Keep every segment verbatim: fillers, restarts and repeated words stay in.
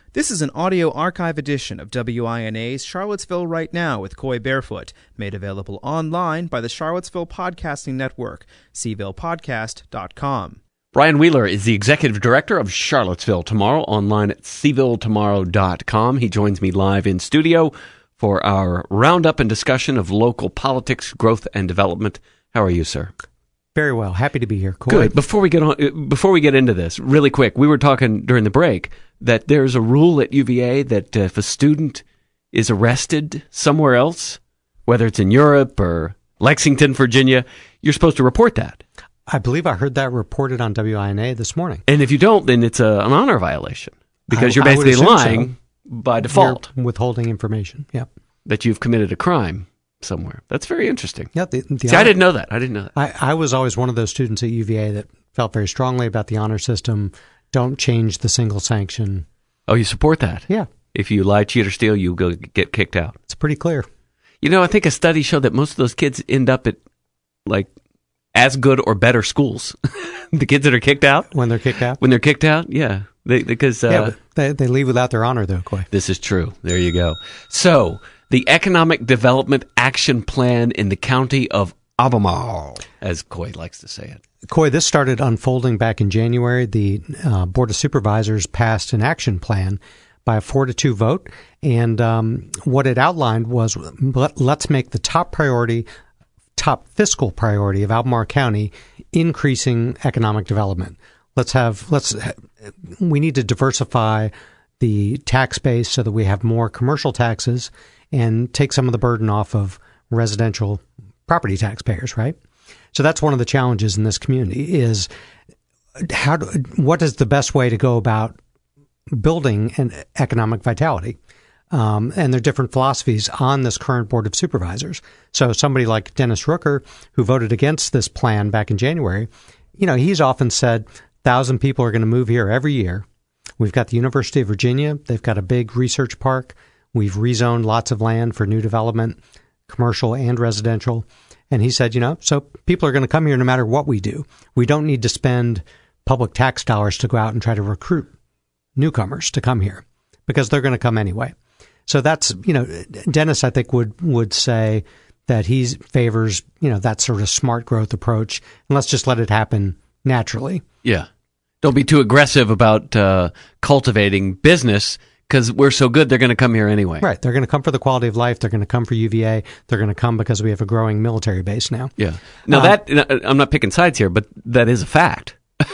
This is an audio archive edition of W I N A's Charlottesville Right Now with Coy Barefoot, made available online by the Charlottesville Podcasting Network, c ville podcast dot com. Brian Wheeler is the executive director of Charlottesville Tomorrow, online at c ville tomorrow dot com. He joins me live in studio for our roundup and discussion of local politics, growth, and development. How are you, sir? Very well. Happy to be here. Coy. Good. Before we get on, before we get into this, really quick, we were talking during the break that there's a rule at U V A that uh, if a student is arrested somewhere else, whether it's in Europe or Lexington, Virginia, you're supposed to report that. I believe I heard that reported on W I N A this morning. And if you don't, then it's a, an honor violation because I, you're basically lying so. by default. You're withholding information. Yep. That you've committed a crime somewhere. That's very interesting. Yeah, the, the See, honor, I didn't know that. I didn't know that. I, I was always one of those students at U V A that felt very strongly about the honor system. Don't change the single sanction. Oh, you support that? Yeah. If you lie, cheat, or steal, you go get kicked out. It's pretty clear. You know, I think a study showed that most of those kids end up at, like, as good or better schools. The kids that are kicked out? When they're kicked out? When they're kicked out, yeah. They, because uh, yeah, but they, they leave without their honor, though, Coy. This is true. There you go. So, the Economic Development Action Plan in the County of Albemarle, as Coy likes to say it. Coy, this started unfolding back in January. The uh, Board of Supervisors passed an action plan by a four to two vote, and um, what it outlined was let, let's make the top priority, top fiscal priority of Albemarle County increasing economic development. Let's have let's we need to diversify the tax base so that we have more commercial taxes and take some of the burden off of residential property taxpayers, right? So that's one of the challenges in this community is how do, what is the best way to go about building an economic vitality? Um, and there are different philosophies on this current Board of Supervisors. So somebody like Dennis Rooker, who voted against this plan back in January, you know, he's often said one thousand people are going to move here every year. We've got the University of Virginia. They've got a big research park. We've rezoned lots of land for new development, commercial and residential. And he said, you know, so people are going to come here no matter what we do. We don't need to spend public tax dollars to go out and try to recruit newcomers to come here because they're going to come anyway. So that's, you know, Dennis, I think, would, would say that he favors, you know, that sort of smart growth approach. And let's just let it happen naturally. Yeah. Don't be too aggressive about uh, cultivating business because we're so good, they're going to come here anyway. Right. They're going to come for the quality of life. They're going to come for U V A. They're going to come because we have a growing military base now. Yeah. Now, uh, that, I'm not picking sides here, but that is a fact.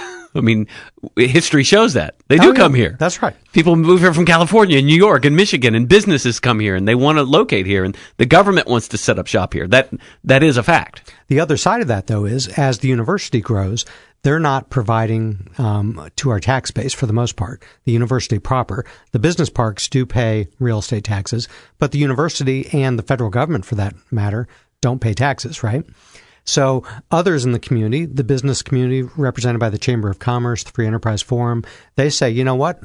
I mean, history shows that. They do oh, come yeah, here. That's right. People move here from California and New York and Michigan, and businesses come here, and they want to locate here, and the government wants to set up shop here. That That is a fact. The other side of that, though, is as the university grows, they're not providing um, to our tax base for the most part, the university proper. The business parks do pay real estate taxes, but the university and the federal government, for that matter, don't pay taxes, right? So others in the community, the business community represented by the Chamber of Commerce, the Free Enterprise Forum, they say, you know what,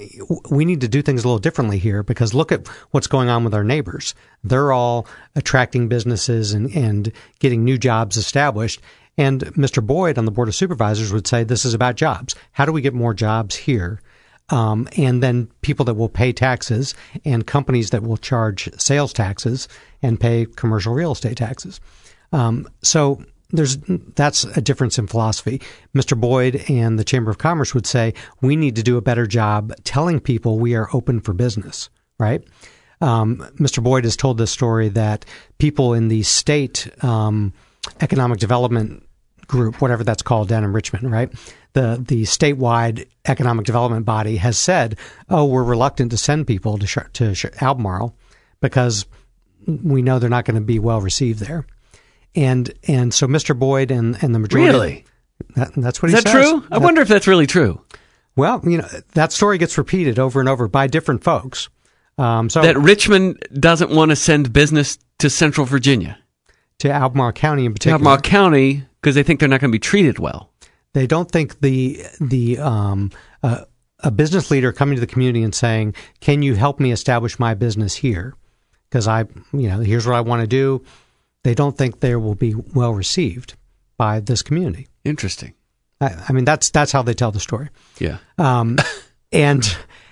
we need to do things a little differently here because look at what's going on with our neighbors. They're all attracting businesses and, and getting new jobs established. And Mister Boyd on the Board of Supervisors would say this is about jobs. How do we get more jobs here? Um, and then people that will pay taxes and companies that will charge sales taxes and pay commercial real estate taxes. Um, so there's that's a difference in philosophy. Mister Boyd and the Chamber of Commerce would say we need to do a better job telling people we are open for business, right? Um, Mister Boyd has told this story that people in the state um, economic development group, whatever that's called down in Richmond, right? The the statewide economic development body has said, oh, we're reluctant to send people to to Albemarle because we know they're not going to be well received there. And and so Mister Boyd and, and the majority... Really? That, that's what Is he that says. true? I that, wonder if that's really true. Well, you know, that story gets repeated over and over by different folks. Um, so that Richmond doesn't want to send business to Central Virginia. To Albemarle County in particular. To Albemarle County because they think they're not going to be treated well. They don't think the the um, uh, a business leader coming to the community and saying, can you help me establish my business here? Because I, you know, here's what I want to do. They don't think they will be well received by this community. Interesting. I, I mean, that's that's how they tell the story. Yeah. Um, and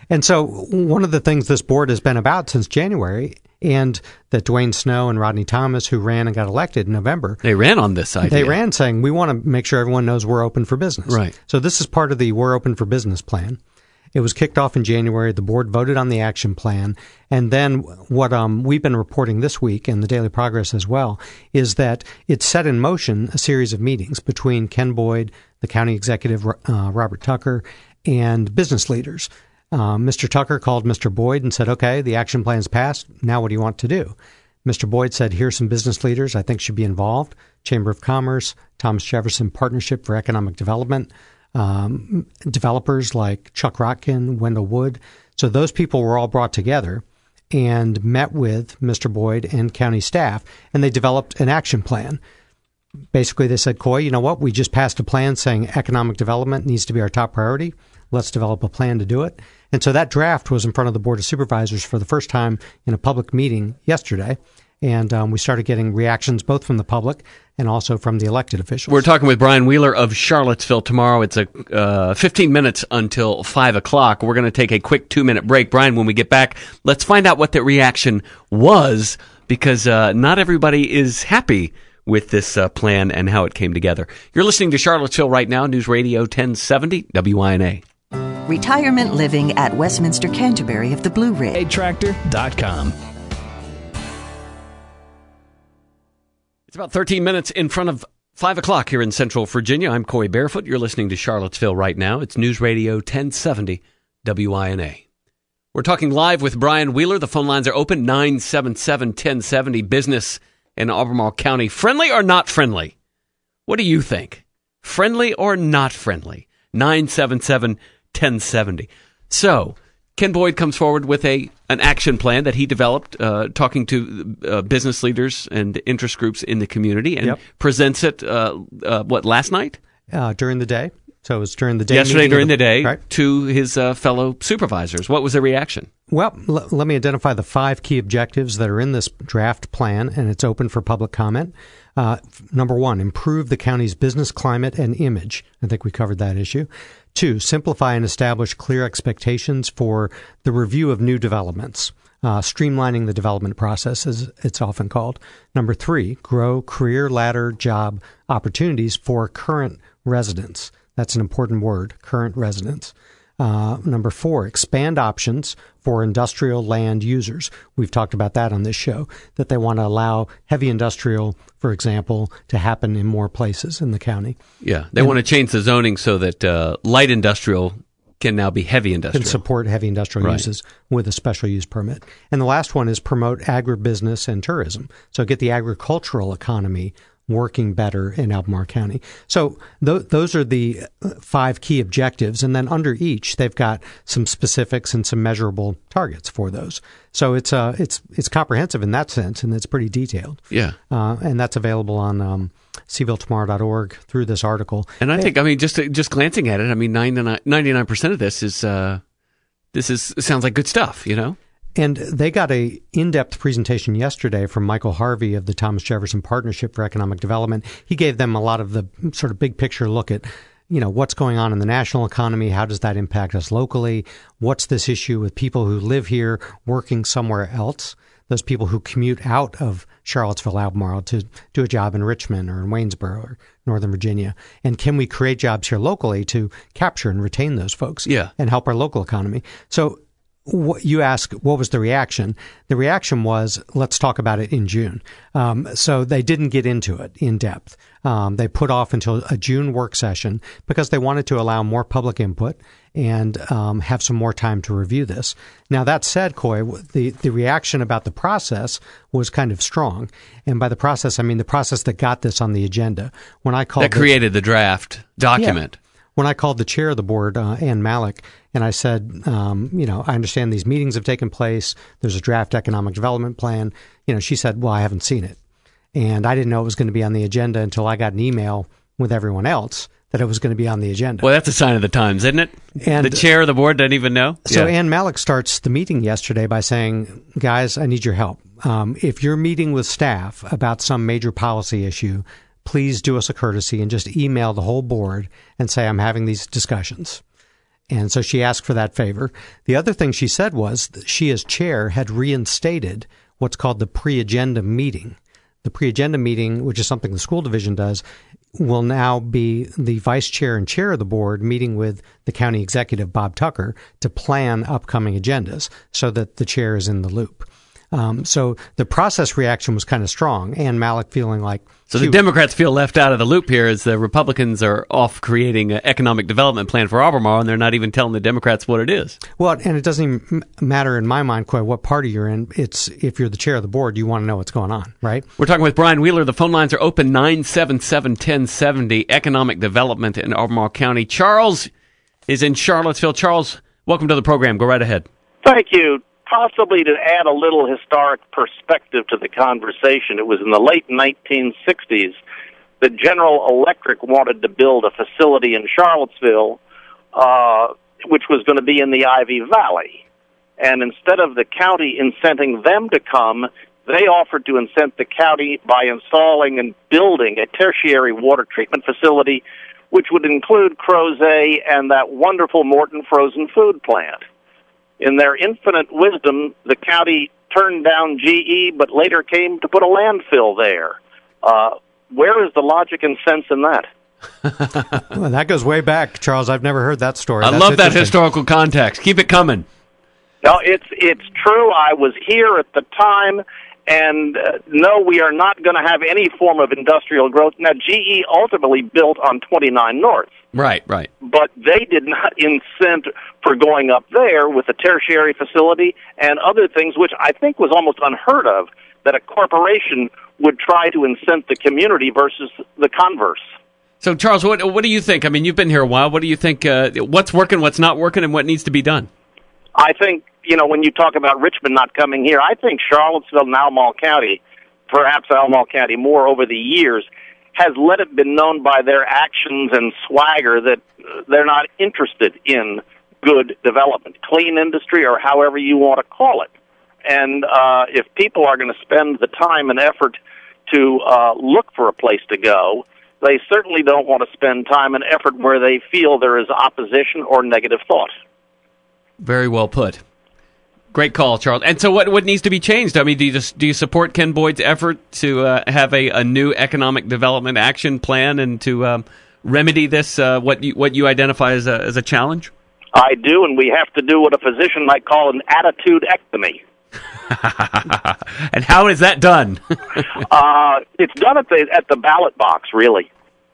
And so one of the things this board has been about since January, and that Dwayne Snow and Rodney Thomas, who ran and got elected in November, they ran on this idea. They ran saying, we want to make sure everyone knows we're open for business. Right. So this is part of the We're Open for Business plan. It was kicked off in January. The board voted on the action plan. And then what um, we've been reporting this week, and the Daily Progress as well, is that it set in motion a series of meetings between Ken Boyd, the county executive, uh, Robert Tucker, and business leaders. Uh, Mister Tucker called Mister Boyd and said, okay, the action plan's passed. Now what do you want to do? Mister Boyd said, here's some business leaders I think should be involved. Chamber of Commerce, Thomas Jefferson Partnership for Economic Development, um, developers like Chuck Rotkin, Wendell Wood. So those people were all brought together and met with Mister Boyd and county staff, and they developed an action plan. Basically, they said, Coy, you know what? We just passed a plan saying economic development needs to be our top priority. Let's develop a plan to do it. And so that draft was in front of the Board of Supervisors for the first time in a public meeting yesterday. And um, we started getting reactions both from the public and also from the elected officials. We're talking with Brian Wheeler of Charlottesville tomorrow. It's a uh, fifteen minutes until five o'clock. We're going to take a quick two-minute break. Brian, when we get back, let's find out what the reaction was, because uh, not everybody is happy with this uh, plan and how it came together. You're listening to Charlottesville Right Now, News Radio ten seventy W I N A. Retirement living at Westminster Canterbury of the Blue Ridge. a tractor dot com. It's about thirteen minutes in front of five o'clock here in Central Virginia. I'm Coy Barefoot. You're listening to Charlottesville Right Now. It's News Radio ten seventy W I N A. We're talking live with Brian Wheeler. The phone lines are open, nine seven seven, one oh seven oh, business in Albemarle County. Friendly or not friendly? What do you think? Friendly or not friendly? nine seven seven, one oh seven oh. So, Ken Boyd comes forward with a an action plan that he developed, uh, talking to uh, business leaders and interest groups in the community, and Yep. presents it, uh, uh, what, last night? Uh, during the day. So it was during the day. Yesterday meeting during of the, day right? to his uh, fellow supervisors. What was the reaction? Well, l- let me identify the five key objectives that are in this draft plan, and it's open for public comment. Uh, f- number one, improve the county's business climate and image. I think we covered that issue. Two, simplify and establish clear expectations for the review of new developments, uh, streamlining the development process, as it's often called. Number three, grow career ladder job opportunities for current residents. That's an important word, current residents. Uh, number four, expand options for industrial land users. We've talked about that on this show, that they want to allow heavy industrial, for example, to happen in more places in the county. Yeah, they And- want to change the zoning so that uh, light industrial can now be heavy industrial. Can support heavy industrial Right. uses with a special use permit. And the last one is promote agribusiness and tourism. So get the agricultural economy working better in Albemarle County. So th- those are the five key objectives. And then under each, they've got some specifics and some measurable targets for those. So it's uh, it's it's comprehensive in that sense, and it's pretty detailed. Yeah. Uh, and that's available on um, seaville tomorrow dot org through this article. And I think, I mean, just just glancing at it, I mean, ninety-nine percent of this is uh, this is sounds like good stuff, you know? And they got a in-depth presentation yesterday from Michael Harvey of the Thomas Jefferson Partnership for Economic Development. He gave them a lot of the sort of big picture look at, you know, what's going on in the national economy. How does that impact us locally? What's this issue with people who live here working somewhere else? Those people who commute out of Charlottesville, Albemarle to do a job in Richmond or in Waynesboro or Northern Virginia. And can we create jobs here locally to capture and retain those folks Yeah. and help our local economy? So what you ask, what was the reaction? The reaction was, let's talk about it in June. Um, so they didn't get into it in depth. Um, they put off until a June work session because they wanted to allow more public input and um, have some more time to review this. Now, that said, Coy, the, the reaction about the process was kind of strong. And by the process, I mean the process that got this on the agenda. When I called That created the draft document. Yeah. When I called the chair of the board, uh, Ann Malik, and I said, um, you know, I understand these meetings have taken place. There's a draft economic development plan. You know, she said, well, I haven't seen it. And I didn't know it was going to be on the agenda until I got an email with everyone else that it was going to be on the agenda. Well, that's a sign of the times, isn't it? And the chair of the board doesn't even know? So Yeah. Ann Malik starts the meeting yesterday by saying, guys, I need your help. Um, if you're meeting with staff about some major policy issue, please do us a courtesy and just email the whole board and say, I'm having these discussions. And so she asked for that favor. The other thing she said was that she, as chair, had reinstated what's called the pre-agenda meeting. The pre-agenda meeting, which is something the school division does, will now be the vice chair and chair of the board meeting with the county executive, Bob Tucker, to plan upcoming agendas so that the chair is in the loop. Um, so the process reaction was kind of strong. Ann Malik feeling like... So the Democrats feel left out of the loop here as the Republicans are off creating an economic development plan for Albemarle, and they're not even telling the Democrats what it is. Well, and it doesn't even matter in my mind quite what party you're in. It's if you're the chair of the board, you want to know what's going on, right? We're talking with Brian Wheeler. The phone lines are open, nine seven seven, one zero seven zero, economic development in Albemarle County. Charles is in Charlottesville. Charles, welcome to the program. Go right ahead. Thank you. Possibly to add a little historic perspective to the conversation, it was in the late nineteen sixties that General Electric wanted to build a facility in Charlottesville, uh, which was going to be in the Ivy Valley. And instead of the county incenting them to come, they offered to incent the county by installing and building a tertiary water treatment facility, which would include Crozet and that wonderful Morton frozen food plant. In their infinite wisdom, the county turned down G E, but later came to put a landfill there. Uh, where is the logic and sense in that? Well, that goes way back, Charles. I've never heard that story. I That's love that historical context. Keep it coming. No, it's it's true. I was here at the time, and uh, no, we are not going to have any form of industrial growth. Now, G E ultimately built on twenty-nine North. Right, right. But they did not incent for going up there with a tertiary facility and other things, which I think was almost unheard of, that a corporation would try to incent the community versus the converse. So, Charles, what what do you think? I mean, you've been here a while. What do you think? Uh, what's working, what's not working, and what needs to be done? I think, you know, when you talk about Richmond not coming here, I think Charlottesville and Albemarle County, perhaps Albemarle County more over the years, has let it been known by their actions and swagger that they're not interested in good development, clean industry, or however you want to call it. And uh, if people are going to spend the time and effort to uh, look for a place to go, they certainly don't want to spend time and effort where they feel there is opposition or negative thought. Very well put. Great call, Charles. And so what what needs to be changed? I mean, do you just, do you support Ken Boyd's effort to uh, have a, a new economic development action plan and to um, remedy this, uh, what you, what you identify as a, as a challenge? I do, and we have to do what a physician might call an attitude-ectomy. And how is that done? uh, it's done at the at the ballot box, really.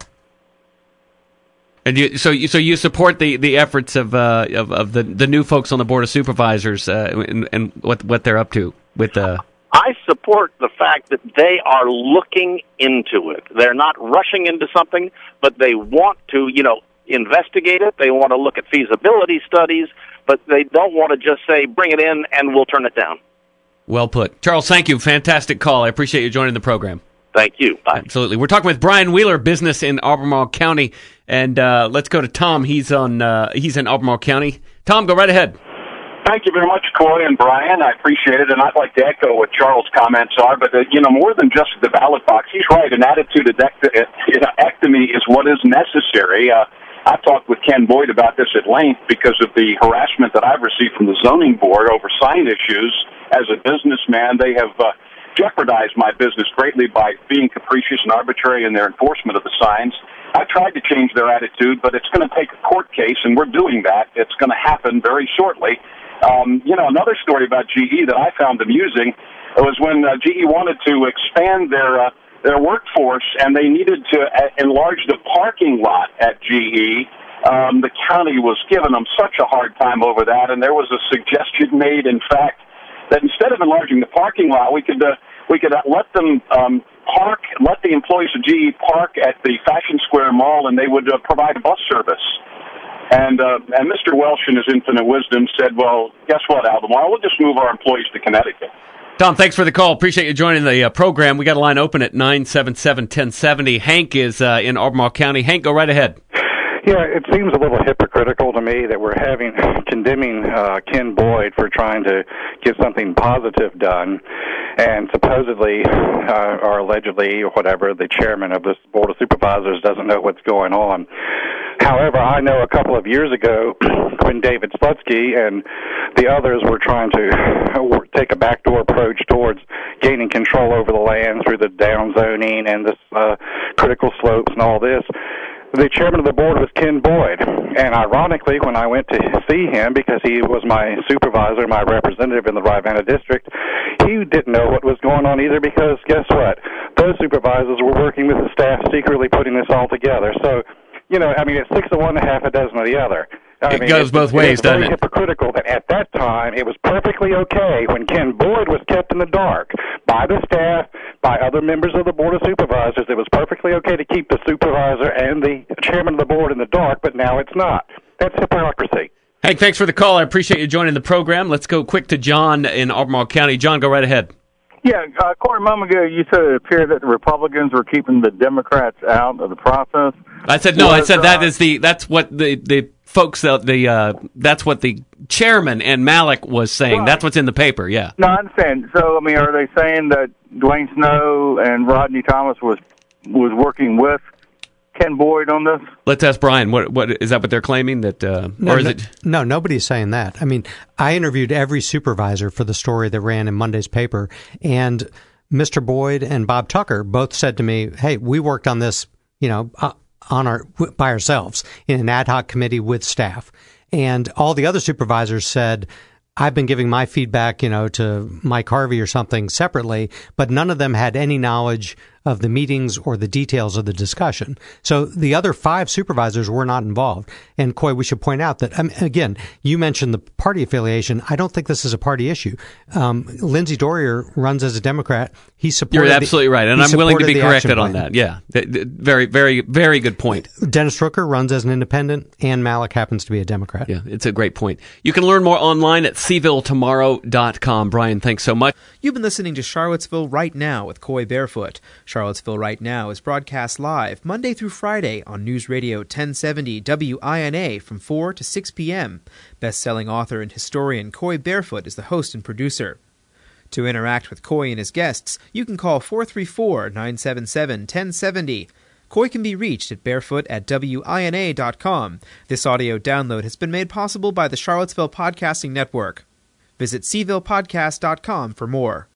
And you, so, you, so you support the, the efforts of, uh, of of the the new folks on the board of supervisors uh, and, and what what they're up to with the. I support the fact that they are looking into it. They're not rushing into something, but they want to, you know, investigate it. They want to look at feasibility studies, but they don't want to just say, bring it in and we'll turn it down. Well put. Charles, thank you. Fantastic call. I appreciate you joining the program. Thank you. Bye. Absolutely. We're talking with Brian Wheeler, business in Albemarle County. And uh, let's go to Tom. He's on. Uh, he's in Albemarle County. Tom, go right ahead. Thank you very much, Coy and Brian. I appreciate it, and I'd like to echo what Charles' comments are. But, uh, you know, more than just the ballot box, he's right. An attitude-ectomy is what is necessary. Uh, I've talked with Ken Boyd about this at length because of the harassment that I've received from the zoning board over sign issues. As a businessman, they have uh, jeopardized my business greatly by being capricious and arbitrary in their enforcement of the signs. I tried to change their attitude, but it's going to take a court case, and we're doing that. It's going to happen very shortly. Um, you know, another story about G E that I found amusing was when uh, G E wanted to expand their uh, their workforce, and they needed to uh, enlarge the parking lot at G E. Um, the county was giving them such a hard time over that, and there was a suggestion made, in fact, that instead of enlarging the parking lot, we could uh, we could uh, let them um, park, let the employees of G E park at the Fashion Square Mall, and they would uh, provide bus service. And uh, and Mister Welsh, in his infinite wisdom, said, well, guess what, Albemarle? We'll just move our employees to Connecticut. Tom, thanks for the call. Appreciate you joining the uh, program. We got a line open at nine seven seven, one zero seven zero. Hank is uh, in Albemarle County. Hank, go right ahead. Yeah, it seems a little hypocritical to me that we're having condemning uh, Ken Boyd for trying to get something positive done, and supposedly uh, or allegedly or whatever, the chairman of this Board of Supervisors doesn't know what's going on. However, I know a couple of years ago when David Slutsky and the others were trying to take a backdoor approach towards gaining control over the land through the downzoning and this uh, critical slopes and all this, the chairman of the board was Ken Boyd. And ironically, when I went to see him, because he was my supervisor, my representative in the Rivanna district, he didn't know what was going on either, because guess what? Those supervisors were working with the staff secretly putting this all together. So, you know, I mean, it's six of one and a half a dozen of the other. I it mean, goes both ways, doesn't it? It's very hypocritical that at that time it was perfectly okay when Ken Boyd was kept in the dark by the staff, by other members of the Board of Supervisors. It was perfectly okay to keep the supervisor and the chairman of the board in the dark, but now it's not. That's hypocrisy. Hank, thanks for the call. I appreciate you joining the program. Let's go quick to John in Albemarle County. John, go right ahead. Yeah, uh, Corey, a moment ago, you said it appeared that the Republicans were keeping the Democrats out of the process. I said no. Was, I said that uh, is the that's what the the folks that the uh, that's what the chairman and Malik was saying. Right. That's what's in the paper. Yeah. No, I understand. So, I mean, are they saying that Dwayne Snow and Rodney Thomas was was working with Ken Boyd on this? Let's ask Brian. What what is that? What they're claiming that, uh, no, or is no, it? No, nobody's saying that. I mean, I interviewed every supervisor for the story that ran in Monday's paper, and Mister Boyd and Bob Tucker both said to me, "Hey, we worked on this, you know, uh, on our by ourselves in an ad hoc committee with staff." And all the other supervisors said, "I've been giving my feedback, you know, to Mike Harvey or something separately," but none of them had any knowledge of the meetings or the details of the discussion. So the other five supervisors were not involved. And Coy, we should point out that, I mean, again, you mentioned the party affiliation. I don't think this is a party issue. Um, Lindsey Dorrier runs as a Democrat. He supported. You're absolutely the, right, and I'm willing to be corrected on plan. that. Yeah, very, very, very good point. Dennis Rooker runs as an independent, and Malik happens to be a Democrat. Yeah, it's a great point. You can learn more online at c ville tomorrow dot com. Brian, thanks so much. You've been listening to Charlottesville Right Now with Coy Barefoot. Charlottesville Right Now is broadcast live Monday through Friday on News Radio ten seventy W I N A from four to six p.m. Best-selling author and historian Coy Barefoot is the host and producer. To interact with Coy and his guests, you can call four three four, nine seven seven, one zero seven zero. Coy can be reached at barefoot at W I N A dot com. This audio download has been made possible by the Charlottesville Podcasting Network. Visit c ville podcast dot com for more.